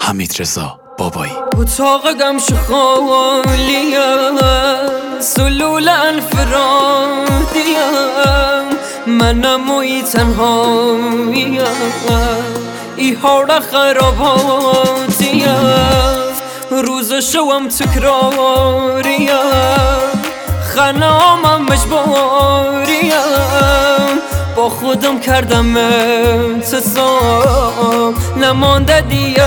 حمیدرضا بابایی. اتاق گمش خالیه، سلول انفرادیه، منم وی تنهاییه، ای حال خراباتیه، روز شوم تکراریه، خنامم مجبوریه، با خودم کردم انتصاب، نمانده دیگه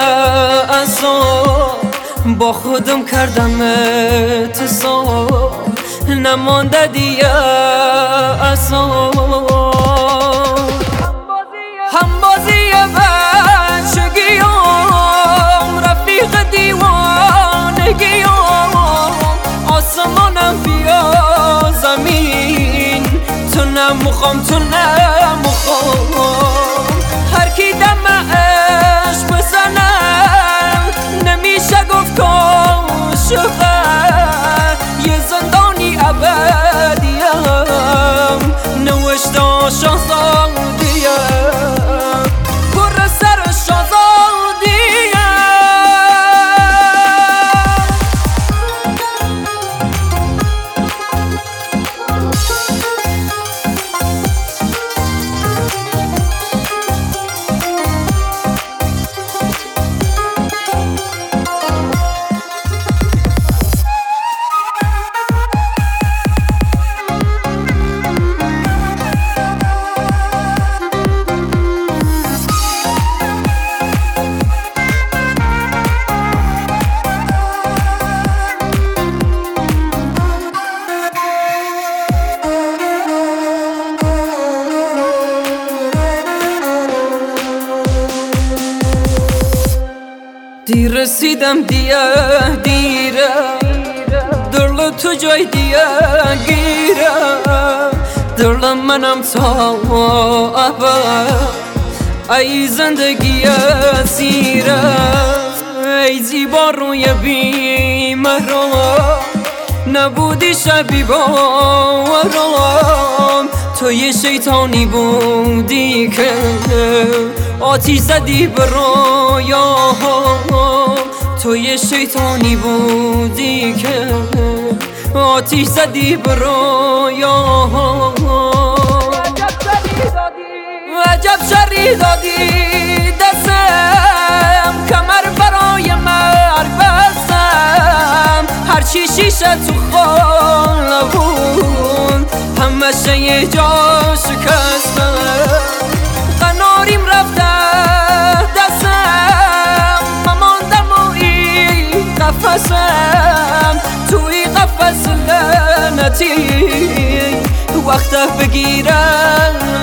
اصاب، با خودم کردم انتصاب، نمانده دیگه اصاب. همبازی بچگیام، رفیق دیوانگیام، آسمانم بیا زمین، تو نمیخوام تو نمیخوام، هر کی دمش بزنم نمیشه گفت کاشقه، یه زندانی ابدیم، نوشته شاهزادیم، پر سر شاهزادیم. دیر رسیدم دیره، دل تو جای دیگه گیره، دل منم تا ابد، ای زندگی زیره، ای زیبا روی بیمران، نبودی شبی باورم، تو یه شیطانی بودی که آتیش زدی به رویاهم، تو یه شیطانی بودی که آتیش زدی به رویاهم، عجب شری دادی دستم، کمر برای مرگ بستم، هرچی شیشه تو خانه بود همشه یه جا شکستم، قناریم رفته دستم، مماندم و این قفصم، توی قفص لعنتی وقته بگیرم